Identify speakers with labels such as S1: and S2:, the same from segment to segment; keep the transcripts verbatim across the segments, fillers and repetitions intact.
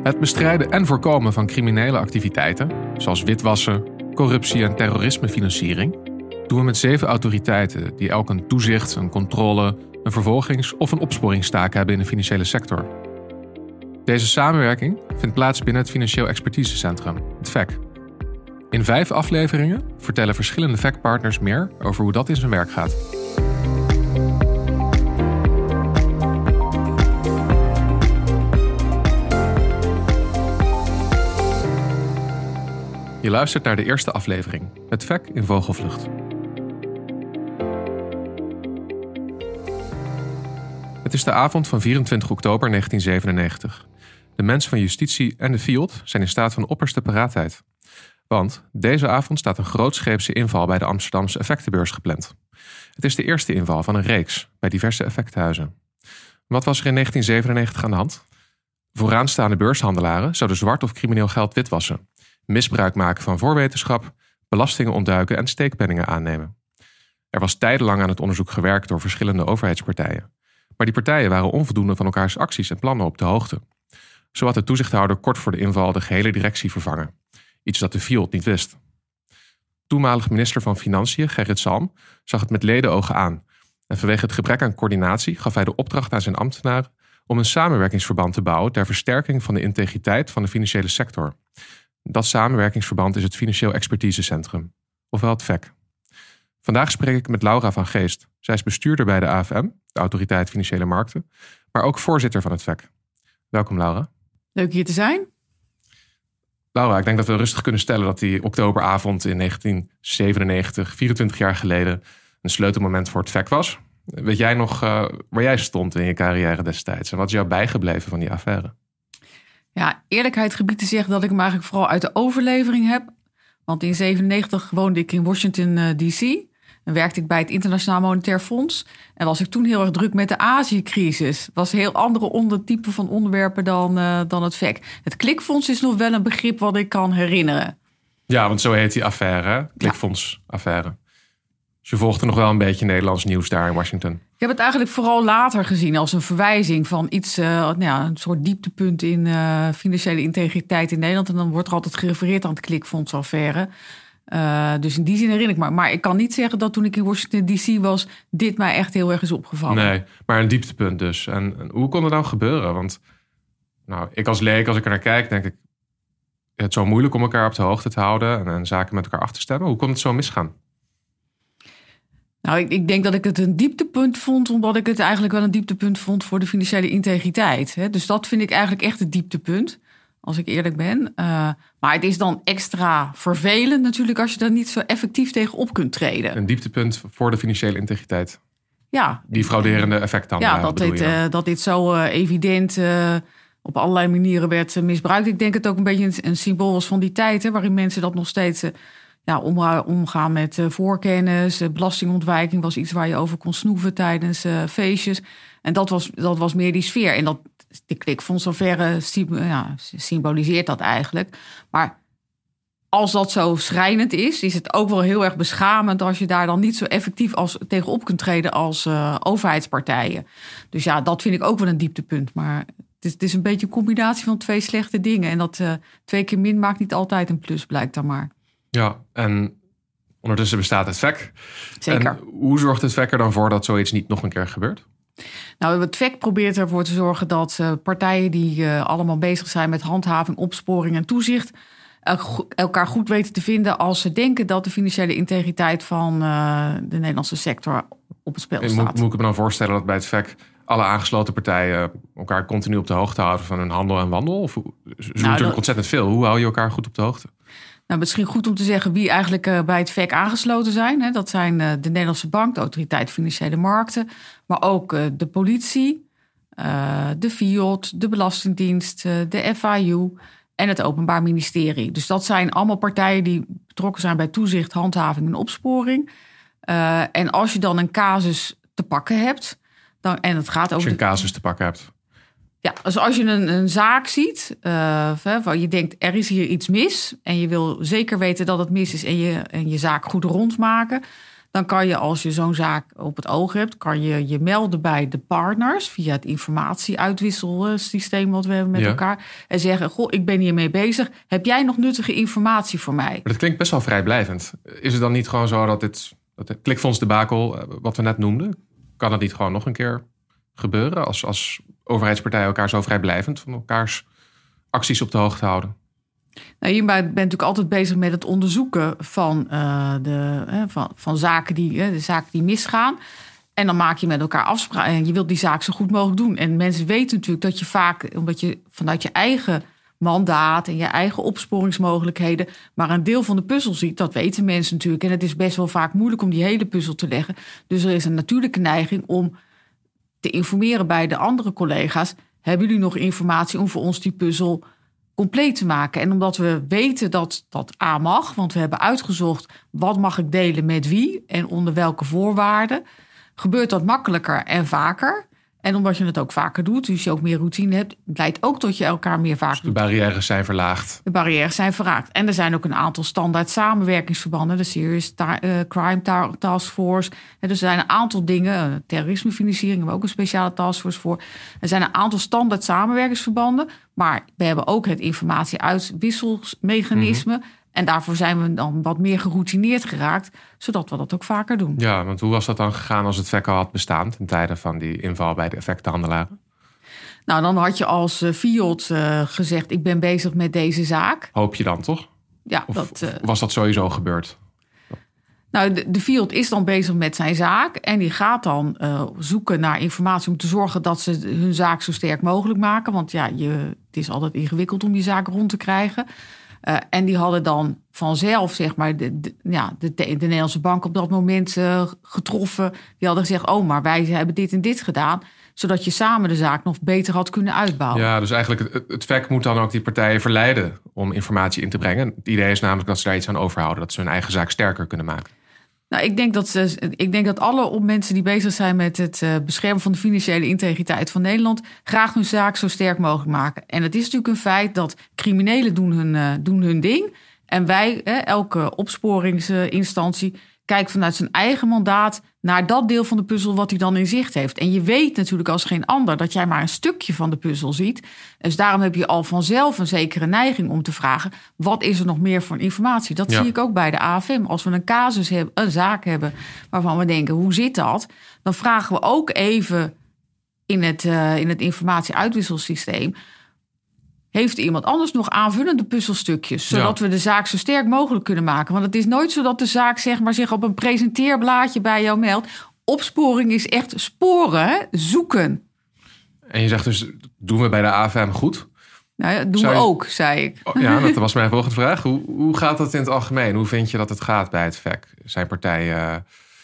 S1: Het bestrijden en voorkomen van criminele activiteiten, zoals witwassen, corruptie en terrorismefinanciering, doen we met zeven autoriteiten die elk een toezicht, een controle, een vervolgings- of een opsporingstaak hebben in de financiële sector. Deze samenwerking vindt plaats binnen het Financieel Expertisecentrum, het V E C. In vijf afleveringen vertellen verschillende V E C-partners meer over hoe dat in zijn werk gaat. Je luistert naar de eerste aflevering, het V E C in vogelvlucht. Het is de avond van vierentwintig oktober negentien zevenennegentig. De mensen van justitie en de Fiat zijn in staat van opperste paraatheid. Want deze avond staat een grootscheepse inval bij de Amsterdamse effectenbeurs gepland. Het is de eerste inval van een reeks bij diverse effectenhuizen. Wat was er in negentien zevenennegentig aan de hand? Vooraanstaande beurshandelaren zouden zwart of crimineel geld witwassen, misbruik maken van voorwetenschap, belastingen ontduiken en steekpenningen aannemen. Er was tijdenlang aan het onderzoek gewerkt door verschillende overheidspartijen. Maar die partijen waren onvoldoende van elkaars acties en plannen op de hoogte. Zo had de toezichthouder kort voor de inval de gehele directie vervangen. Iets dat de Fiat niet wist. Toenmalig minister van Financiën, Gerrit Salm, zag het met ledenogen aan. En vanwege het gebrek aan coördinatie gaf hij de opdracht aan zijn ambtenaren om een samenwerkingsverband te bouwen ter versterking van de integriteit van de financiële sector. Dat samenwerkingsverband is het Financieel Expertisecentrum, ofwel het V E C. Vandaag spreek ik met Laura van Geest. Zij is bestuurder bij de A F M, de Autoriteit Financiële Markten, maar ook voorzitter van het V E C. Welkom, Laura.
S2: Leuk hier te zijn.
S1: Laura, ik denk dat we rustig kunnen stellen dat die oktoberavond in negentien zevenennegentig, vierentwintig jaar geleden, een sleutelmoment voor het V E C was. Weet jij nog uh, waar jij stond in je carrière destijds? En wat is jou bijgebleven van die affaire?
S2: Ja, eerlijkheid gebied te zeggen dat ik hem eigenlijk vooral uit de overlevering heb. Want in zevenennegentig woonde ik in Washington D C en werkte ik bij het Internationaal Monetair Fonds. En was ik toen heel erg druk met de Azië-crisis. Het was een heel andere ondertype van onderwerpen dan, uh, dan het V E C. Het klikfonds is nog wel een begrip wat ik kan herinneren.
S1: Ja, want zo heet die affaire, klikfonds-affaire. Dus je volgde nog wel een beetje Nederlands nieuws daar in Washington.
S2: Ik heb het eigenlijk vooral later gezien als een verwijzing van iets, uh, nou ja, een soort dieptepunt in uh, financiële integriteit in Nederland. En dan wordt er altijd gerefereerd aan het klikfondsaffaire. Uh, dus in die zin herinner ik me. Maar ik kan niet zeggen dat toen ik in Washington D C was, dit mij echt heel erg is opgevallen.
S1: Nee, maar een dieptepunt dus. En, en hoe kon het nou gebeuren? Want nou, ik als leek, als ik er naar kijk, denk ik, het is zo moeilijk om elkaar op de hoogte te houden en, en zaken met elkaar af te stemmen. Hoe kon het zo misgaan?
S2: Nou, ik, ik denk dat ik het een dieptepunt vond, omdat ik het eigenlijk wel een dieptepunt vond voor de financiële integriteit. Hè. Dus dat vind ik eigenlijk echt het dieptepunt, als ik eerlijk ben. Uh, maar het is dan extra vervelend natuurlijk als je daar niet zo effectief tegen op kunt treden.
S1: Een dieptepunt voor de financiële integriteit.
S2: Ja.
S1: Die frauderende effecten.
S2: Ja, dat dit, uh, dat dit zo uh, evident uh, op allerlei manieren werd uh, misbruikt. Ik denk het ook een beetje een, een symbool was van die tijd, hè, waarin mensen dat nog steeds Uh, Ja, om, omgaan met uh, voorkennis, uh, belastingontwijking was iets waar je over kon snoeven tijdens uh, feestjes. En dat was, dat was meer die sfeer. En dat, de klikfondsaffaire ja, symboliseert dat eigenlijk. Maar als dat zo schrijnend is, is het ook wel heel erg beschamend als je daar dan niet zo effectief als, tegenop kunt treden als uh, overheidspartijen. Dus ja, dat vind ik ook wel een dieptepunt. Maar het is, het is een beetje een combinatie van twee slechte dingen. En dat uh, twee keer min maakt niet altijd een plus, blijkt dan maar.
S1: Ja, en ondertussen bestaat het V E C.
S2: Zeker.
S1: En hoe zorgt het V E C er dan voor dat zoiets niet nog een keer gebeurt?
S2: Nou, het V E C probeert ervoor te zorgen dat uh, partijen die uh, allemaal bezig zijn met handhaving, opsporing en toezicht uh, go- elkaar goed weten te vinden als ze denken dat de financiële integriteit van uh, de Nederlandse sector op het spel staat.
S1: Moet, moet ik me dan voorstellen dat bij het V E C alle aangesloten partijen elkaar continu op de hoogte houden van hun handel en wandel? Of, ze doen nou, natuurlijk dat ontzettend veel. Hoe hou je elkaar goed op de hoogte?
S2: Nou, misschien goed om te zeggen wie eigenlijk uh, bij het V E C aangesloten zijn. Hè. Dat zijn uh, de Nederlandse Bank, de Autoriteit Financiële Markten, maar ook uh, de politie, uh, de Fiat, de Belastingdienst, uh, de F I U en het Openbaar Ministerie. Dus dat zijn allemaal partijen die betrokken zijn bij toezicht, handhaving en opsporing. Uh, en als je dan een casus te pakken hebt, dan, en het gaat over
S1: Als je een
S2: de,
S1: casus te pakken hebt.
S2: Ja, dus als je een, een zaak ziet, uh, waar je denkt er is hier iets mis en je wil zeker weten dat het mis is en je, en je zaak goed rondmaken, Dan kan je, als je zo'n zaak op het oog hebt, kan je je melden bij de partners via het informatieuitwisselsysteem wat we hebben met
S1: ja. elkaar.
S2: En zeggen, goh, ik ben hiermee bezig. Heb jij nog nuttige informatie voor mij?
S1: Maar dat klinkt best wel vrijblijvend. Is het dan niet gewoon zo dat dit, dat het klikfonds debakel, wat we net noemden, kan dat niet gewoon nog een keer gebeuren als, als overheidspartijen elkaar zo vrijblijvend van elkaars acties op de hoogte houden?
S2: Nou, je bent natuurlijk altijd bezig met het onderzoeken van, uh, de, uh, van, van zaken, die, uh, de zaken die misgaan. En dan maak je met elkaar afspraken. En je wilt die zaak zo goed mogelijk doen. En mensen weten natuurlijk dat je vaak, omdat je vanuit je eigen mandaat en je eigen opsporingsmogelijkheden maar een deel van de puzzel ziet. Dat weten mensen natuurlijk. En het is best wel vaak moeilijk om die hele puzzel te leggen. Dus er is een natuurlijke neiging om te informeren bij de andere collega's. Hebben jullie nog informatie om voor ons die puzzel compleet te maken? En omdat we weten dat dat A mag, want we hebben uitgezocht wat mag ik delen met wie en onder welke voorwaarden, gebeurt dat makkelijker en vaker. En omdat je het ook vaker doet, dus je ook meer routine hebt, leidt ook tot je elkaar meer vaak
S1: dus de barrières zijn verlaagd.
S2: De barrières zijn verlaagd. En er zijn ook een aantal standaard samenwerkingsverbanden. De Serious ta- uh, Crime ta- Task Force. En er zijn een aantal dingen. Uh, terrorismefinanciering hebben we ook een speciale taskforce voor. Er zijn een aantal standaard samenwerkingsverbanden. Maar we hebben ook het informatie-uitwisselsmechanisme. Mm-hmm. En daarvoor zijn we dan wat meer geroutineerd geraakt, zodat we dat ook vaker doen.
S1: Ja, want hoe was dat dan gegaan als het V E C al had bestaan ten tijde van die inval bij de effectenhandelaren?
S2: Nou, dan had je als uh, Fiat uh, gezegd, ik ben bezig met deze zaak.
S1: Hoop je dan toch?
S2: Ja,
S1: of,
S2: dat, uh,
S1: of was dat sowieso gebeurd?
S2: Nou, de, de Fiat is dan bezig met zijn zaak en die gaat dan uh, zoeken naar informatie om te zorgen dat ze hun zaak zo sterk mogelijk maken. Want ja, je, het is altijd ingewikkeld om je zaak rond te krijgen. Uh, en die hadden dan vanzelf, zeg maar, de, de, ja, de, de Nederlandse bank op dat moment uh, getroffen. Die hadden gezegd, oh, maar wij hebben dit en dit gedaan, zodat je samen de zaak nog beter had kunnen uitbouwen.
S1: Ja, dus eigenlijk het, het V E C moet dan ook die partijen verleiden om informatie in te brengen. Het idee is namelijk dat ze daar iets aan overhouden, dat ze hun eigen zaak sterker kunnen maken.
S2: Nou, ik denk dat, ze, ik denk dat alle mensen die bezig zijn met het uh, beschermen van de financiële integriteit van Nederland graag hun zaak zo sterk mogelijk maken. En het is natuurlijk een feit dat criminelen doen hun, uh, doen hun ding. En wij, eh, elke opsporingsinstantie, kijkt vanuit zijn eigen mandaat naar dat deel van de puzzel wat hij dan in zicht heeft. En je weet natuurlijk als geen ander dat jij maar een stukje van de puzzel ziet. Dus daarom heb je al vanzelf een zekere neiging om te vragen, wat is er nog meer voor informatie? Dat ja. zie ik ook bij de A F M. Als we een casus hebben, een zaak hebben waarvan we denken, hoe zit dat? Dan vragen we ook even in het, uh, in het informatie-uitwisselsysteem, heeft iemand anders nog aanvullende puzzelstukjes, zodat ja. we de zaak zo sterk mogelijk kunnen maken? Want het is nooit zo dat de zaak, zeg maar, zich op een presenteerblaadje bij jou meldt. Opsporing is echt sporen, hè? Zoeken.
S1: En je zegt dus, doen we bij de A F M goed?
S2: Nou ja, doen Zou we je... ook, zei ik.
S1: Oh, ja, dat was mijn volgende vraag. Hoe, hoe gaat dat in het algemeen? Hoe vind je dat het gaat bij het V E C? Zijn partijen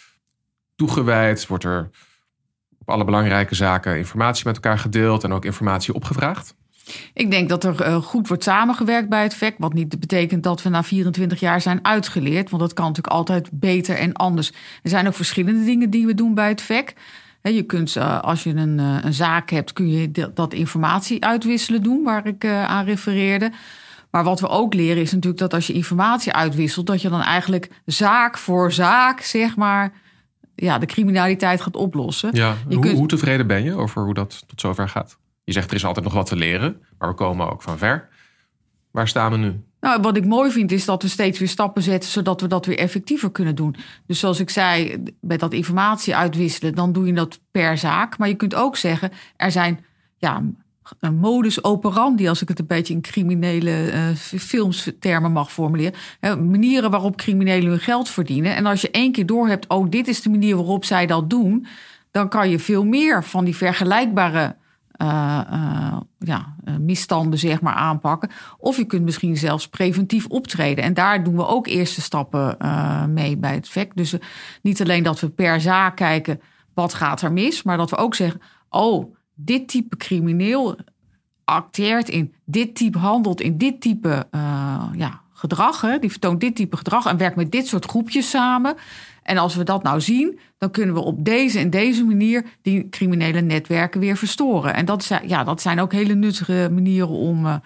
S1: toegewijd? Wordt er op alle belangrijke zaken informatie met elkaar gedeeld en ook informatie opgevraagd?
S2: Ik denk dat er uh, goed wordt samengewerkt bij het V E C. Wat niet betekent dat we na vierentwintig jaar zijn uitgeleerd. Want dat kan natuurlijk altijd beter en anders. Er zijn ook verschillende dingen die we doen bij het V E C. He, je kunt, uh, als je een, uh, een zaak hebt, kun je de, dat informatie uitwisselen doen, waar ik uh, aan refereerde. Maar wat we ook leren is natuurlijk dat als je informatie uitwisselt, dat je dan eigenlijk zaak voor zaak, zeg maar, ja, de criminaliteit gaat oplossen.
S1: Ja,
S2: je
S1: hoe,
S2: kunt...
S1: hoe tevreden ben je over hoe dat tot zover gaat? Je zegt er is altijd nog wat te leren, maar we komen ook van ver. Waar staan we nu?
S2: Nou, wat ik mooi vind is dat we steeds weer stappen zetten, zodat we dat weer effectiever kunnen doen. Dus zoals ik zei, met dat informatie uitwisselen, dan doe je dat per zaak. Maar je kunt ook zeggen, er zijn ja, een modus operandi, als ik het een beetje in criminele uh, filmstermen mag formuleren. Hè, manieren waarop criminelen hun geld verdienen. En als je één keer doorhebt, oh, dit is de manier waarop zij dat doen, dan kan je veel meer van die vergelijkbare Uh, uh, ja, uh, misstanden, zeg maar, aanpakken. Of je kunt misschien zelfs preventief optreden. En daar doen we ook eerste stappen uh, mee bij het V E C. Dus uh, niet alleen dat we per zaak kijken, wat gaat er mis, maar dat we ook zeggen, oh, dit type crimineel acteert in dit type, handelt in dit type uh, ja, gedrag. Hè? Die vertoont dit type gedrag en werkt met dit soort groepjes samen. En als we dat nou zien, dan kunnen we op deze en deze manier die criminele netwerken weer verstoren. En dat zijn, ja, dat zijn ook hele nuttige manieren om uh,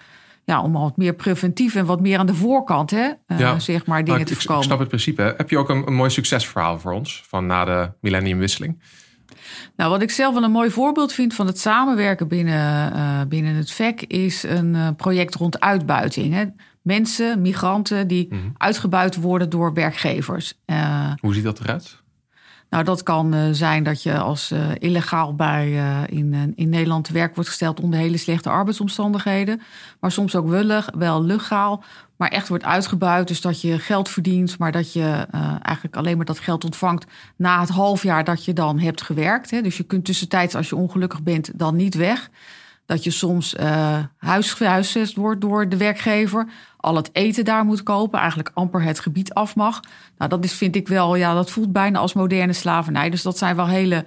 S2: ja, om wat meer preventief en wat meer aan de voorkant, hè, uh, ja. zeg maar, dingen
S1: nou,
S2: te
S1: ik,
S2: voorkomen.
S1: Ik snap het principe. Heb je ook een, een mooi succesverhaal voor ons van na de millenniumwisseling?
S2: Nou, wat ik zelf wel een mooi voorbeeld vind van het samenwerken binnen, uh, binnen het V E C is een uh, project rond uitbuiting. Hè. Mensen, migranten die mm-hmm. uitgebuit worden door werkgevers. Uh,
S1: Hoe ziet dat eruit?
S2: Nou, dat kan uh, zijn dat je als uh, illegaal bij uh, in, uh, in Nederland te werk wordt gesteld onder hele slechte arbeidsomstandigheden. Maar soms ook wel, wel legaal, maar echt wordt uitgebuit. Dus dat je geld verdient, maar dat je uh, eigenlijk alleen maar dat geld ontvangt na het half jaar dat je dan hebt gewerkt. Hè. Dus je kunt tussentijds, als je ongelukkig bent, dan niet weg. Dat je soms uh, huisgevest wordt door de werkgever. Al het eten daar moet kopen. Eigenlijk amper het gebied af mag. Nou, dat is, vind ik wel, ja, dat voelt bijna als moderne slavernij. Dus dat zijn wel hele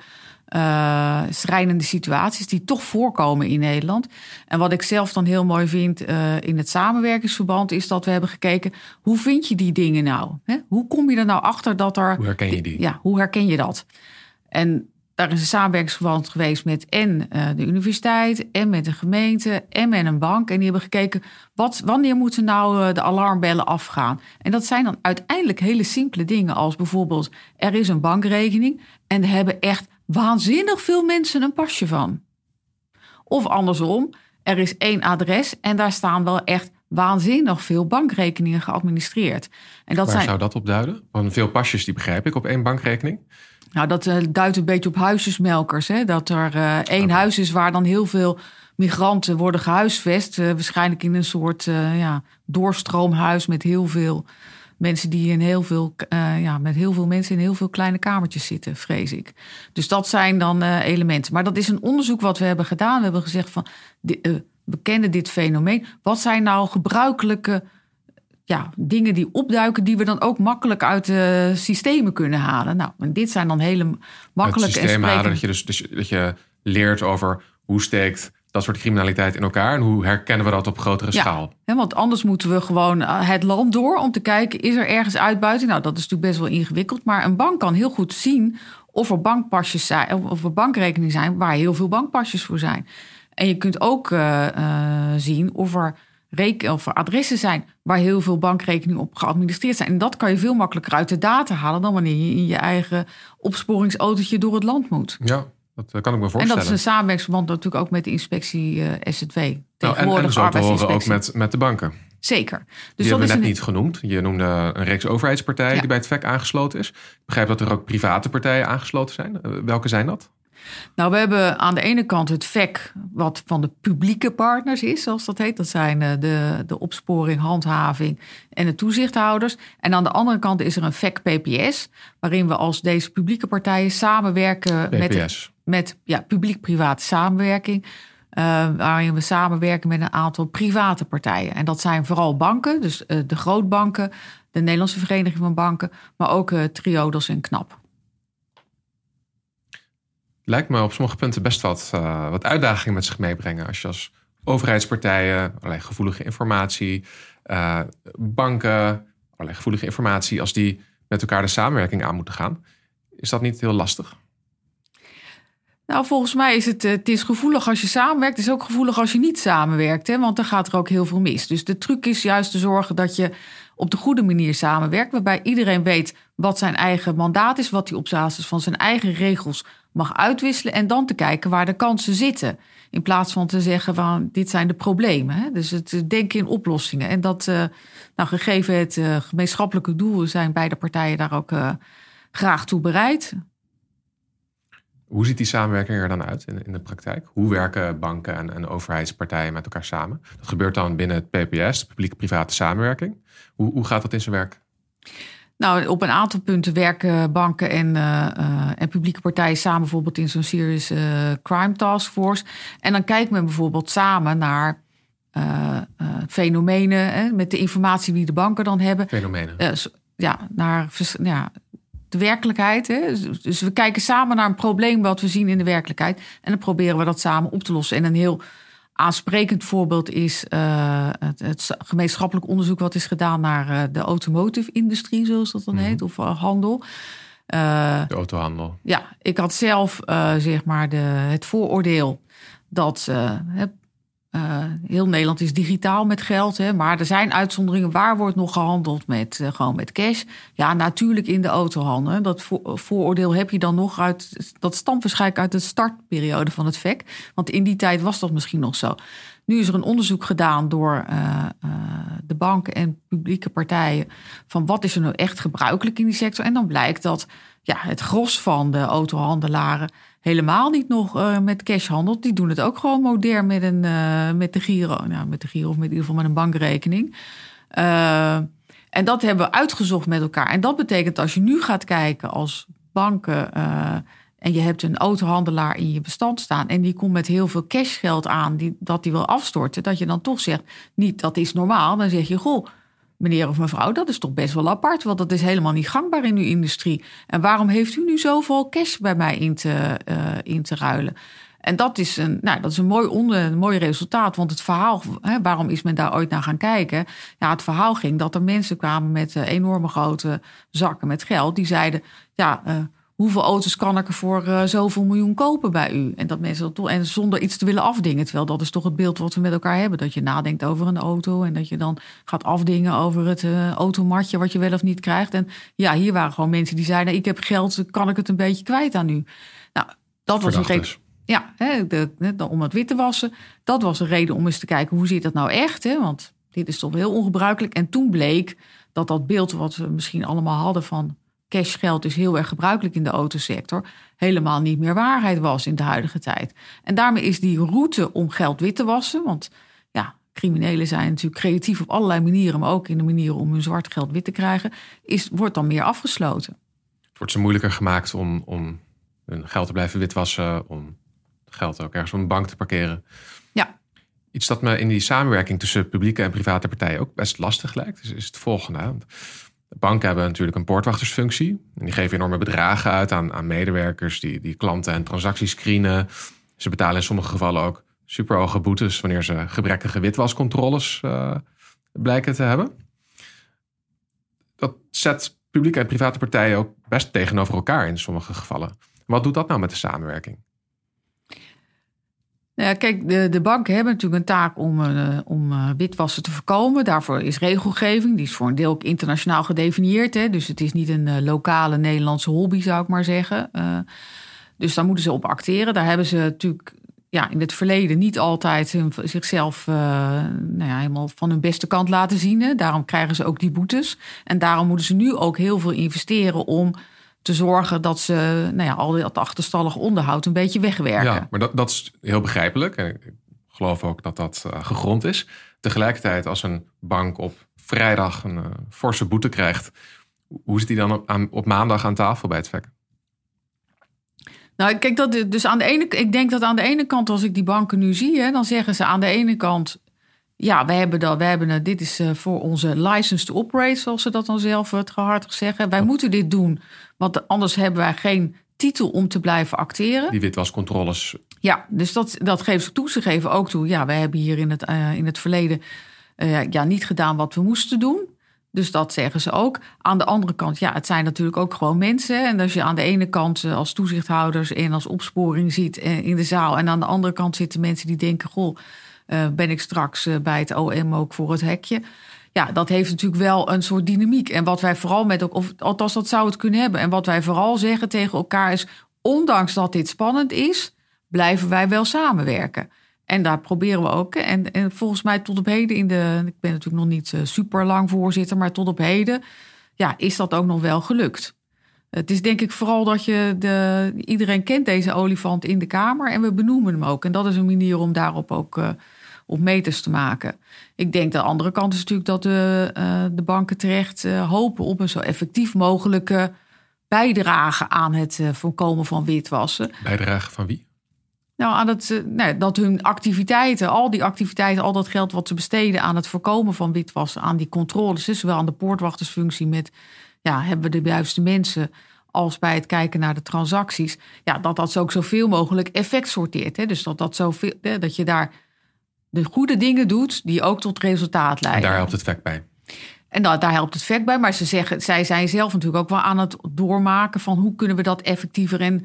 S2: uh, schrijnende situaties die toch voorkomen in Nederland. En wat ik zelf dan heel mooi vind uh, in het samenwerkingsverband is dat we hebben gekeken, hoe vind je die dingen nou? Hè? Hoe kom je er nou achter dat er...
S1: Hoe herken je die?
S2: Ja, hoe herken je dat? En daar is een samenwerkingsverband geweest met en uh, de universiteit en met de gemeente en met een bank. En die hebben gekeken, wat, wanneer moeten nou uh, de alarmbellen afgaan? En dat zijn dan uiteindelijk hele simpele dingen als bijvoorbeeld, er is een bankrekening en er hebben echt waanzinnig veel mensen een pasje van. Of andersom, er is één adres en daar staan wel echt waanzinnig veel bankrekeningen geadministreerd. En dat
S1: Waar
S2: zijn...
S1: zou dat op duiden? Want veel pasjes, die begrijp ik, op één bankrekening.
S2: Nou, dat uh, duidt een beetje op huisjesmelkers. Hè? Dat er uh, één okay. huis is waar dan heel veel migranten worden gehuisvest. Uh, waarschijnlijk in een soort uh, ja, doorstroomhuis met heel veel mensen die in heel veel, uh, ja, met heel veel mensen in heel veel kleine kamertjes zitten, vrees ik. Dus dat zijn dan uh, elementen. Maar dat is een onderzoek wat we hebben gedaan. We hebben gezegd van, di- uh, we kennen dit fenomeen. Wat zijn nou gebruikelijke ja, dingen die opduiken, die we dan ook makkelijk uit de systemen kunnen halen? Nou, en dit zijn dan hele makkelijke
S1: het systeem
S2: en
S1: halen, dat je dus, dus dat je leert over hoe steekt dat soort criminaliteit in elkaar en hoe herkennen we dat op grotere
S2: ja,
S1: schaal?
S2: Hè, want anders moeten we gewoon het land door om te kijken, is er ergens uitbuiting? Nou, dat is natuurlijk best wel ingewikkeld, maar een bank kan heel goed zien of er bankpasjes zijn, of er bankrekeningen zijn waar heel veel bankpasjes voor zijn. En je kunt ook uh, uh, zien of er reken- of er adressen zijn waar heel veel bankrekeningen op geadministreerd zijn. En dat kan je veel makkelijker uit de data halen dan wanneer je in je eigen opsporingsautootje door het land moet.
S1: Ja, dat kan ik me voorstellen.
S2: En dat is een samenwerkingsverband natuurlijk ook met de inspectie uh, S Z W.
S1: Nou, en, en zo te horen ook met, met de banken.
S2: Zeker. Dus
S1: die hebben we net
S2: een...
S1: niet genoemd. Je noemde een reeks overheidspartijen ja. die bij het V E C aangesloten is. Ik begrijp dat er ook private partijen aangesloten zijn. Uh, welke zijn dat?
S2: Nou, we hebben aan de ene kant het V E C, wat van de publieke partners is, zoals dat heet. Dat zijn de, de opsporing, handhaving en de toezichthouders. En aan de andere kant is er een V E C P P S, waarin we als deze publieke partijen samenwerken
S1: P P S.
S2: met, met ja, publiek-private samenwerking. Uh, waarin we samenwerken met een aantal private partijen. En dat zijn vooral banken, dus uh, de grootbanken, de Nederlandse Vereniging van Banken, maar ook uh, Triodos en KNAP.
S1: Lijkt me op sommige punten best wat, uh, wat uitdagingen met zich meebrengen. Als je als overheidspartijen allerlei gevoelige informatie, uh, banken, allerlei gevoelige informatie, als die met elkaar de samenwerking aan moeten gaan, is dat niet heel lastig?
S2: Nou, volgens mij is het, het is gevoelig als je samenwerkt. Het is ook gevoelig als je niet samenwerkt, hè, want dan gaat er ook heel veel mis. Dus de truc is juist te zorgen dat je op de goede manier samenwerkt, waarbij iedereen weet wat zijn eigen mandaat is, wat hij op basis van zijn eigen regels mag uitwisselen en dan te kijken waar de kansen zitten. In plaats van te zeggen van dit zijn de problemen. Hè? Dus het denken in oplossingen. En dat, uh, nou, gegeven het uh, gemeenschappelijke doel, zijn beide partijen daar ook uh, graag toe bereid.
S1: Hoe ziet die samenwerking er dan uit in, in de praktijk? Hoe werken banken en, en overheidspartijen met elkaar samen? Dat gebeurt dan binnen het P P S, de publieke-private samenwerking. Hoe, hoe gaat dat in zijn werk?
S2: Nou, op een aantal punten werken banken en, uh, uh, en publieke partijen samen, bijvoorbeeld in zo'n Serious uh, Crime Task Force. En dan kijkt men bijvoorbeeld samen naar uh, uh, fenomenen, hè, met de informatie die de banken dan hebben.
S1: Fenomenen.
S2: Uh, ja, naar ja, de werkelijkheid. Hè. Dus we kijken samen naar een probleem wat we zien in de werkelijkheid. En dan proberen we dat samen op te lossen. En een heel aansprekend voorbeeld is uh, het, het gemeenschappelijk onderzoek wat is gedaan naar uh, de automotive-industrie, zoals dat dan mm-hmm. heet, of uh, handel.
S1: Uh, de autohandel.
S2: Ja, ik had zelf uh, zeg maar de, het vooroordeel dat uh, uh, heel Nederland is digitaal met geld. Hè, maar er zijn uitzonderingen. Waar wordt nog gehandeld met, uh, gewoon met cash? Ja, natuurlijk in de autohandel. Dat voor, vooroordeel heb je dan nog uit... Dat stamt waarschijnlijk uit de startperiode van het V E C. Want in die tijd was dat misschien nog zo. Nu is er een onderzoek gedaan door uh, uh, de banken en publieke partijen... van wat is er nou echt gebruikelijk in die sector. En dan blijkt dat ja, het gros van de autohandelaren... helemaal niet nog uh, met cash handelt. Die doen het ook gewoon modern met, een, uh, met de Giro. Nou, met de Giro of met, in ieder geval met een bankrekening. Uh, en dat hebben we uitgezocht met elkaar. En dat betekent als je nu gaat kijken als banken... Uh, en je hebt een autohandelaar in je bestand staan... en die komt met heel veel cashgeld aan die, dat die wil afstorten... dat je dan toch zegt, niet dat is normaal. Dan zeg je, goh, meneer of mevrouw, dat is toch best wel apart... want dat is helemaal niet gangbaar in uw industrie. En waarom heeft u nu zoveel cash bij mij in te, uh, in te ruilen? En dat is een, nou, dat is een, mooi onder, een mooi resultaat. Want het verhaal, hè, waarom is men daar ooit naar gaan kijken? Ja, het verhaal ging dat er mensen kwamen met uh, enorme grote zakken met geld... die zeiden, ja... Uh, hoeveel auto's kan ik er voor uh, zoveel miljoen kopen bij u? En dat mensen dat toch, en zonder iets te willen afdingen. Terwijl dat is toch het beeld wat we met elkaar hebben. Dat je nadenkt over een auto en dat je dan gaat afdingen over het uh, automatje wat je wel of niet krijgt. En ja, hier waren gewoon mensen die zeiden, ik heb geld, kan ik het een beetje kwijt aan u? Nou, dat was een reden. Ja, hè, de, de, om het wit te wassen. Dat was een reden om eens te kijken, hoe zit dat nou echt? Hè? Want dit is toch heel ongebruikelijk. En toen bleek dat dat beeld wat we misschien allemaal hadden van cashgeld is heel erg gebruikelijk in de autosector, helemaal niet meer waarheid was in de huidige tijd. En daarmee is die route om geld wit te wassen, want ja, criminelen zijn natuurlijk creatief op allerlei manieren, maar ook in de manieren om hun zwart geld wit te krijgen, is, wordt dan meer afgesloten.
S1: Het wordt ze moeilijker gemaakt om, om hun geld te blijven witwassen, om geld ook ergens op een bank te parkeren.
S2: Ja.
S1: Iets dat me in die samenwerking tussen publieke en private partijen ook best lastig lijkt, is, is het volgende. Banken hebben natuurlijk een poortwachtersfunctie. En die geven enorme bedragen uit aan, aan medewerkers die, die klanten en transacties screenen. Ze betalen in sommige gevallen ook superhoge boetes wanneer ze gebrekkige witwascontroles uh, blijken te hebben. Dat zet publieke en private partijen ook best tegenover elkaar in sommige gevallen. Wat doet dat nou met de samenwerking?
S2: Ja, kijk, de, de banken hebben natuurlijk een taak om, uh, om uh, witwassen te voorkomen. Daarvoor is regelgeving. Die is voor een deel ook internationaal gedefinieerd. Hè? Dus het is niet een uh, lokale Nederlandse hobby, zou ik maar zeggen. Uh, dus daar moeten ze op acteren. Daar hebben ze natuurlijk ja, in het verleden niet altijd hun, zichzelf uh, nou ja, helemaal van hun beste kant laten zien. Hè? Daarom krijgen ze ook die boetes. En daarom moeten ze nu ook heel veel investeren om te zorgen dat ze nou ja, al dat achterstallig onderhoud een beetje wegwerken.
S1: Ja, maar dat, dat is heel begrijpelijk. En ik geloof ook dat dat uh, gegrond is. Tegelijkertijd, als een bank op vrijdag een uh, forse boete krijgt, hoe zit die dan op, aan, op maandag aan tafel bij het V E C?
S2: Nou, kijk, dat dus aan de ene, ik denk dat aan de ene kant, als ik die banken nu zie, hè, dan zeggen ze aan de ene kant, ja, we hebben dat, we hebben dit is voor onze license to operate, zoals ze dat dan zelf het gehartig zeggen. Wij ja. moeten dit doen, want anders hebben wij geen titel om te blijven acteren.
S1: Die witwascontroles.
S2: Ja, dus dat, dat geven ze toe. Ze geven ook toe, ja, wij hebben hier in het, uh, in het verleden uh, ja, niet gedaan wat we moesten doen. Dus dat zeggen ze ook. Aan de andere kant, ja, het zijn natuurlijk ook gewoon mensen. En als je aan de ene kant als toezichthouders en als opsporing ziet in de zaal, en aan de andere kant zitten mensen die denken, goh, uh, ben ik straks uh, bij het O M ook voor het hekje. Ja, dat heeft natuurlijk wel een soort dynamiek. En wat wij vooral met ook, of althans dat zou het kunnen hebben. En wat wij vooral zeggen tegen elkaar is, ondanks dat dit spannend is, blijven wij wel samenwerken. En daar proberen we ook. En, en volgens mij tot op heden, in de, ik ben natuurlijk nog niet uh, super lang voorzitter, maar tot op heden ja, is dat ook nog wel gelukt. Het is denk ik vooral dat je de, iedereen kent deze olifant in de Kamer en we benoemen hem ook. En dat is een manier om daarop ook uh, op meters te maken. Ik denk de andere kant is natuurlijk dat de, uh, de banken terecht uh, hopen op een zo effectief mogelijke bijdrage aan het uh, voorkomen van witwassen.
S1: Bijdrage van wie?
S2: Nou, aan het, uh, nou, dat hun activiteiten, al die activiteiten, al dat geld wat ze besteden aan het voorkomen van witwassen, aan die controles, dus zowel aan de poortwachtersfunctie met, ja, hebben we de juiste mensen, als bij het kijken naar de transacties, ja, dat dat ook zoveel mogelijk effect sorteert. Hè? Dus dat, dat, zoveel, hè, dat je daar de goede dingen doet die ook tot resultaat leiden.
S1: En daar helpt het V E C bij.
S2: En dat, daar helpt het V E C bij. Maar ze zeggen, zij zijn zelf natuurlijk ook wel aan het doormaken van hoe kunnen we dat effectiever en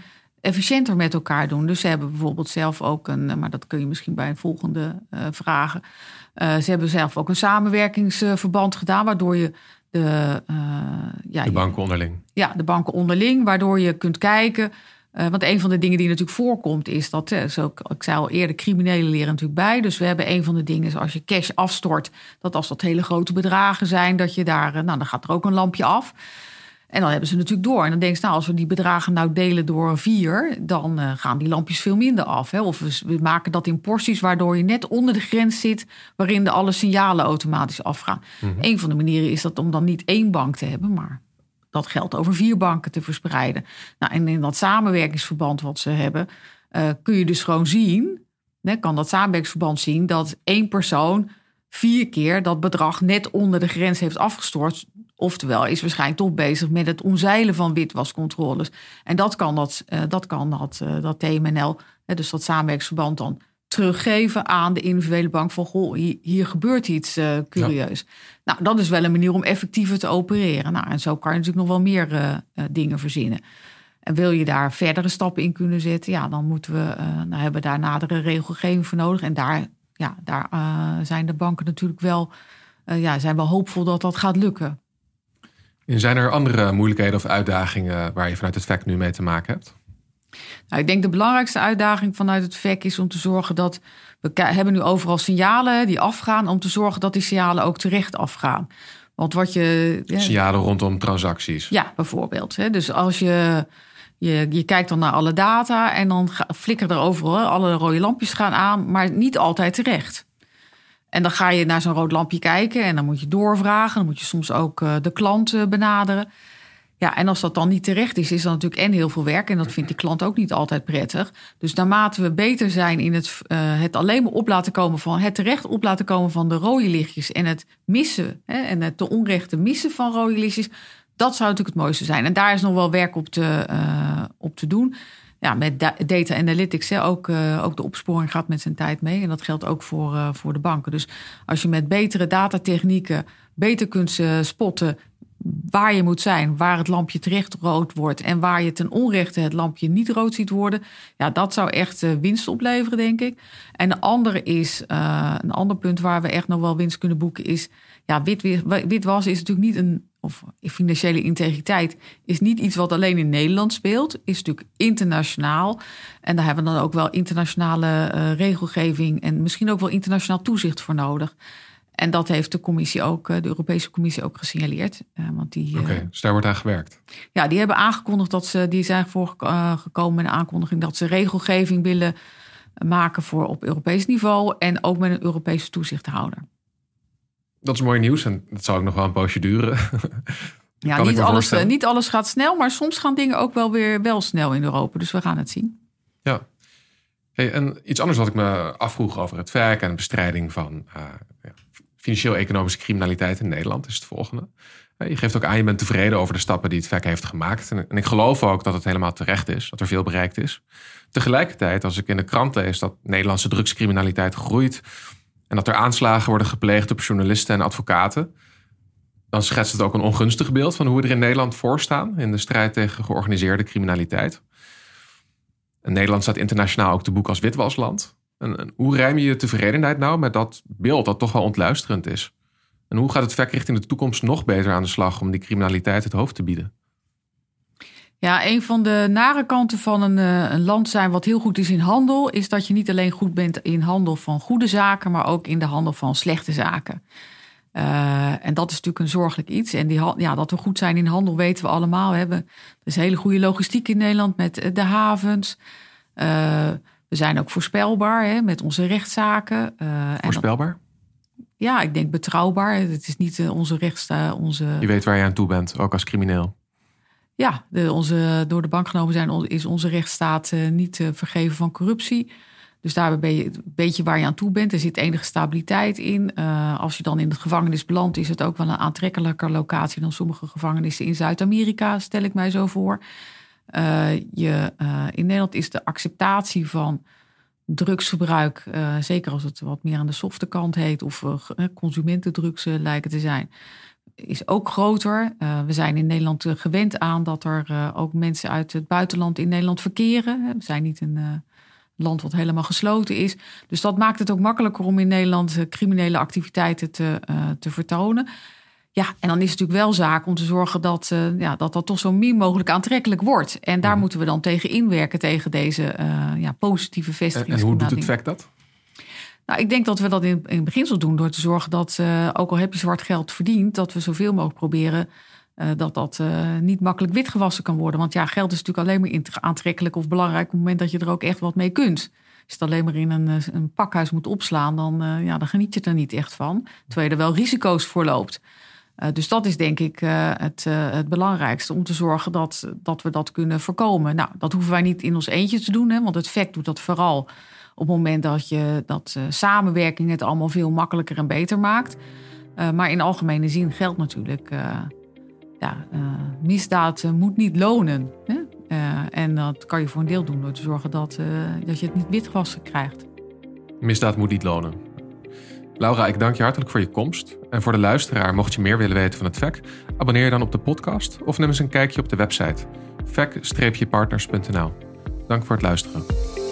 S2: efficiënter met elkaar doen. Dus ze hebben bijvoorbeeld zelf ook een, maar dat kun je misschien bij een volgende uh, vragen. Uh, ze hebben zelf ook een samenwerkingsverband gedaan, waardoor je de, uh, ja,
S1: de banken onderling.
S2: Ja, de banken onderling, waardoor je kunt kijken. Uh, want een van de dingen die natuurlijk voorkomt is dat, uh, zo, ik zei al eerder, criminelen leren natuurlijk bij. Dus we hebben een van de dingen, is als je cash afstort, dat als dat hele grote bedragen zijn, dat je daar, uh, nou dan gaat er ook een lampje af. En dan hebben ze natuurlijk door. En dan denken ze, nou, als we die bedragen nou delen door vier, dan uh, gaan die lampjes veel minder af. Hè? Of we, we maken dat in porties, waardoor je net onder de grens zit, waarin de alle signalen automatisch afgaan. Mm-hmm. Een van de manieren is dat om dan niet één bank te hebben, maar dat geld over vier banken te verspreiden. Nou, en in dat samenwerkingsverband wat ze hebben, uh, kun je dus gewoon zien, hè, kan dat samenwerkingsverband zien, dat één persoon vier keer dat bedrag net onder de grens heeft afgestort. Oftewel is waarschijnlijk toch bezig met het omzeilen van witwascontroles. En dat kan dat, uh, dat, kan dat, uh, dat T M N L, hè, dus dat samenwerkingsverband, dan teruggeven aan de individuele bank van, goh, hier, hier gebeurt iets uh, curieus. Ja. Nou, dat is wel een manier om effectiever te opereren. Nou, en zo kan je natuurlijk nog wel meer uh, uh, dingen verzinnen. En wil je daar verdere stappen in kunnen zetten, ja, dan moeten we, uh, nou, hebben we daar nadere regelgeving voor nodig. En daar, ja, daar uh, zijn de banken natuurlijk wel, uh, ja, zijn wel hoopvol dat dat gaat lukken.
S1: En zijn er andere moeilijkheden of uitdagingen waar je vanuit het V E C nu mee te maken hebt?
S2: Nou, ik denk de belangrijkste uitdaging vanuit het V E C is om te zorgen dat we hebben nu overal signalen die afgaan, om te zorgen dat die signalen ook terecht afgaan. Want wat je
S1: signalen rondom transacties.
S2: Ja, bijvoorbeeld. Hè. Dus als je, je je kijkt dan naar alle data en dan flikkeren er overal alle rode lampjes gaan aan, maar niet altijd terecht. En dan ga je naar zo'n rood lampje kijken en dan moet je doorvragen. Dan moet je soms ook uh, de klant uh, benaderen. Ja, en als dat dan niet terecht is, is dat natuurlijk en heel veel werk. En dat vindt die klant ook niet altijd prettig. Dus naarmate we beter zijn in het, uh, het alleen maar op laten komen van het terecht op laten komen van de rode lichtjes en het missen, hè, en het te onrechte missen van rode lichtjes, dat zou natuurlijk het mooiste zijn. En daar is nog wel werk op te, uh, op te doen. Ja, met data analytics, hè, ook, uh, ook de opsporing gaat met zijn tijd mee. En dat geldt ook voor, uh, voor de banken. Dus als je met betere datatechnieken beter kunt uh, spotten waar je moet zijn, waar het lampje terecht rood wordt en waar je ten onrechte het lampje niet rood ziet worden, ja, dat zou echt uh, winst opleveren, denk ik. En de andere is, uh, een ander punt waar we echt nog wel winst kunnen boeken is, ja, wit, witwas is natuurlijk niet een, of financiële integriteit is niet iets wat alleen in Nederland speelt, is natuurlijk internationaal. En daar hebben we dan ook wel internationale uh, regelgeving en misschien ook wel internationaal toezicht voor nodig. En dat heeft de commissie ook, de Europese Commissie ook gesignaleerd. Uh, want die,
S1: Oké, okay, dus daar wordt aan gewerkt.
S2: Ja, die hebben aangekondigd dat ze, die zijn voorgekomen met een aankondiging dat ze regelgeving willen maken voor op Europees niveau en ook met een Europese toezichthouder.
S1: Dat is mooi nieuws en dat zou ook nog wel een poosje duren.
S2: Ja, niet alles, niet alles gaat snel, maar soms gaan dingen ook wel weer wel snel in Europa. Dus we gaan het zien.
S1: Ja. Hey, en iets anders wat ik me afvroeg over het V E C en de bestrijding van uh, ja, financieel-economische criminaliteit in Nederland is het volgende. Je geeft ook aan, je bent tevreden over de stappen die het V E C heeft gemaakt. En ik geloof ook dat het helemaal terecht is, dat er veel bereikt is. Tegelijkertijd, als ik in de krant lees dat Nederlandse drugscriminaliteit groeit en dat er aanslagen worden gepleegd op journalisten en advocaten, dan schetst het ook een ongunstig beeld van hoe we er in Nederland voor staan in de strijd tegen georganiseerde criminaliteit. En Nederland staat internationaal ook te boek als witwasland. En, en hoe rijm je je tevredenheid nou met dat beeld dat toch wel ontluisterend is? En hoe gaat het V E C richting de toekomst nog beter aan de slag om die criminaliteit het hoofd te bieden?
S2: Ja, een van de nare kanten van een, een land zijn wat heel goed is in handel, is dat je niet alleen goed bent in handel van goede zaken, maar ook in de handel van slechte zaken. Uh, en dat is natuurlijk een zorgelijk iets. En die, ja, dat we goed zijn in handel weten we allemaal. We hebben dus hele goede logistiek in Nederland met de havens. Uh, we zijn ook voorspelbaar, hè, met onze rechtszaken. Uh,
S1: voorspelbaar?
S2: En dat, ja, ik denk betrouwbaar. Het is niet uh, onze rechtsstaat. Onze...
S1: Je weet waar je aan toe bent, ook als crimineel.
S2: Ja, de, onze, door de bank genomen zijn, is onze rechtsstaat uh, niet uh, vergeven van corruptie. Dus daar ben je een beetje waar je aan toe bent. Er zit enige stabiliteit in. Uh, als je dan in de gevangenis belandt, is het ook wel een aantrekkelijker locatie dan sommige gevangenissen in Zuid-Amerika, stel ik mij zo voor. Uh, je, uh, in Nederland is de acceptatie van drugsgebruik, uh, zeker als het wat meer aan de softe kant heet of uh, consumentendrugs uh, lijken te zijn, is ook groter. Uh, we zijn in Nederland uh, gewend aan dat er uh, ook mensen uit het buitenland in Nederland verkeren. We zijn niet een uh, land wat helemaal gesloten is. Dus dat maakt het ook makkelijker om in Nederland uh, criminele activiteiten te, uh, te vertonen. Ja, en dan is het natuurlijk wel zaak om te zorgen dat uh, ja, dat, dat toch zo min mogelijk aantrekkelijk wordt. En daar mm. moeten we dan tegen inwerken, tegen deze uh, ja, positieve vestigings.
S1: En, en hoe doet het V E C dat?
S2: Nou, ik denk dat we dat in, in beginsel doen door te zorgen dat, uh, ook al heb je zwart geld verdiend, dat we zoveel mogelijk proberen uh, dat dat uh, niet makkelijk witgewassen kan worden. Want ja, geld is natuurlijk alleen maar aantrekkelijk of belangrijk op het moment dat je er ook echt wat mee kunt. Als je het alleen maar in een, een pakhuis moet opslaan, dan, uh, ja, dan geniet je er niet echt van. Terwijl je er wel risico's voor loopt. Uh, dus dat is denk ik uh, het, uh, het belangrijkste om te zorgen dat, dat we dat kunnen voorkomen. Nou, dat hoeven wij niet in ons eentje te doen, hè, want het V E C doet dat vooral op het moment dat je dat uh, samenwerking het allemaal veel makkelijker en beter maakt. Uh, maar in algemene zin geldt natuurlijk, uh, ja, uh, misdaad uh, moet niet lonen. Hè? Uh, en dat kan je voor een deel doen door te zorgen dat, uh, dat je het niet witgewassen krijgt.
S1: Misdaad moet niet lonen. Laura, ik dank je hartelijk voor je komst. En voor de luisteraar, mocht je meer willen weten van het V E C, abonneer je dan op de podcast of neem eens een kijkje op de website v e c partners punt n l. Dank voor het luisteren.